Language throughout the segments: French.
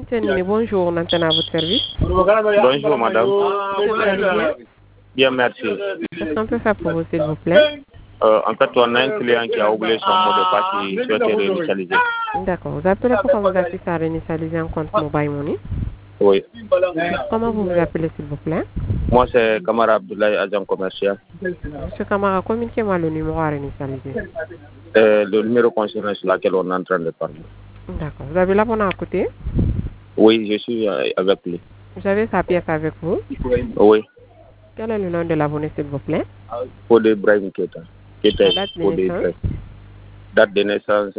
Monsieur bonjour, on entend à votre service. Bonjour, madame. Vous allez bien? Bien, merci. Qu'est-ce qu'on peut faire pour vous, s'il vous plaît? En fait, on a un client qui a oublié son mot de passe et souhaite réinitialiser. D'accord. Vous appelez pour qu'on vous assiste à réinitialiser un compte Mobile Money. Oui. Comment vous vous appelez, s'il vous plaît? Moi, c'est Kamara Abdoulaye, agent commercial. Monsieur Kamara, communiquez-moi le numéro à réinitialiser. Le numéro concerné sur lequel on est en train de parler. D'accord. Vous avez l'abonnement à côté? Oui, je suis avec lui. Vous avez sa pièce avec vous? Oui. Quel est le nom de l'abonné, s'il vous plaît? Fodé Ibrahim Keita. La date de naissance? Date de naissance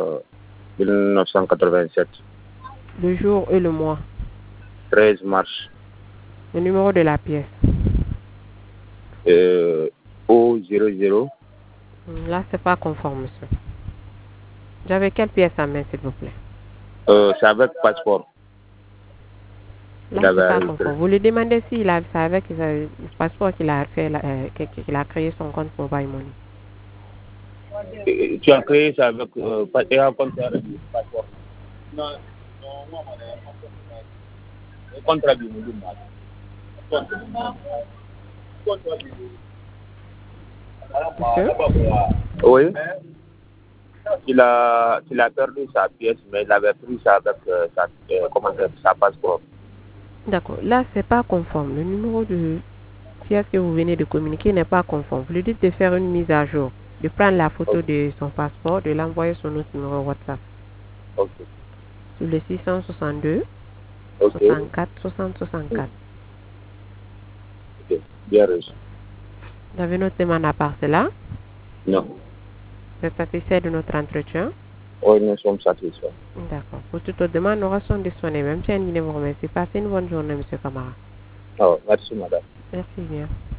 1987. Le jour et le mois? 13 mars. Le numéro de la pièce? O00. Là, c'est pas conforme, monsieur. J'avais quelle pièce à main, s'il vous plaît? C'est avec passeport. Là, c'est pas conforme. Vous lui demandez s'il a ça avec le passeport qu'il a fait, qu'il a créé son compte Mobile Money. Tu as créé ça avec un compte passeport. Non, contrat du Monsieur? Oui. Il a perdu sa pièce, mais il avait pris ça avec sa passeport. D'accord. Là, c'est pas conforme. Le numéro de pièce que vous venez de communiquer n'est pas conforme. Vous lui dites de faire une mise à jour, de prendre la photo de son passeport, de l'envoyer sur notre numéro WhatsApp. Ok. Sur le 662 okay. 64 60 64. Ok, bien reçu. Vous avez notre demande à part cela? Non. Vous êtes satisfait de notre entretien? Oui, nous sommes satisfaits. D'accord. Pour toute autre demande, nous restons disponibles. Même si un vous remercie. Passez une bonne journée, monsieur Kamara. Oh, merci, madame. Merci bien.